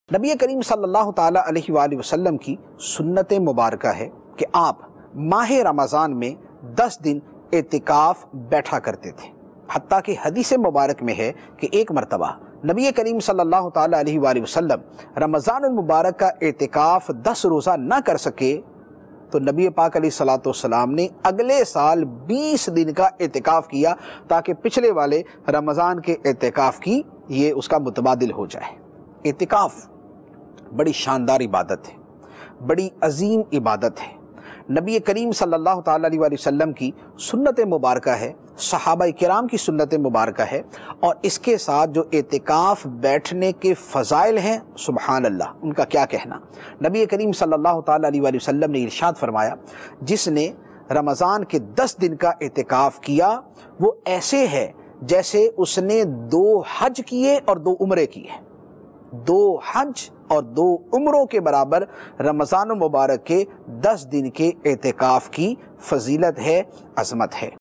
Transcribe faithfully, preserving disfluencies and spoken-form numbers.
نبی کریم صلی اللہ تعالیٰ علیہ وآلہ وسلم کی سنت مبارکہ ہے کہ آپ ماہ رمضان میں دس دن اعتکاف بیٹھا کرتے تھے، حتیٰ کہ حدیث مبارک میں ہے کہ ایک مرتبہ نبی کریم صلی اللہ تعالیٰ علیہ وآلہ وسلم رمضان المبارک کا اعتکاف دس روزہ نہ کر سکے تو نبی پاک علیہ الصلوۃ والسلام نے اگلے سال بیس دن کا اعتکاف کیا تاکہ پچھلے والے رمضان کے اعتکاف کی یہ اس کا متبادل ہو جائے۔ اعتکاف بڑی شاندار عبادت ہے، بڑی عظیم عبادت ہے، نبی کریم صلی اللہ تعالیٰ علیہ وآلہ وسلم کی سنت مبارکہ ہے، صحابہ کرام کی سنت مبارکہ ہے، اور اس کے ساتھ جو اعتکاف بیٹھنے کے فضائل ہیں سبحان اللہ، ان کا کیا کہنا۔ نبی کریم صلی اللہ تعالیٰ علیہ وآلہ وسلم نے ارشاد فرمایا، جس نے رمضان کے دس دن کا اعتکاف کیا وہ ایسے ہے جیسے اس نے دو حج کیے اور دو عمرے کیے، دو حج اور دو عمروں کے برابر رمضان المبارک کے دس دن کے اعتکاف کی فضیلت ہے، عظمت ہے۔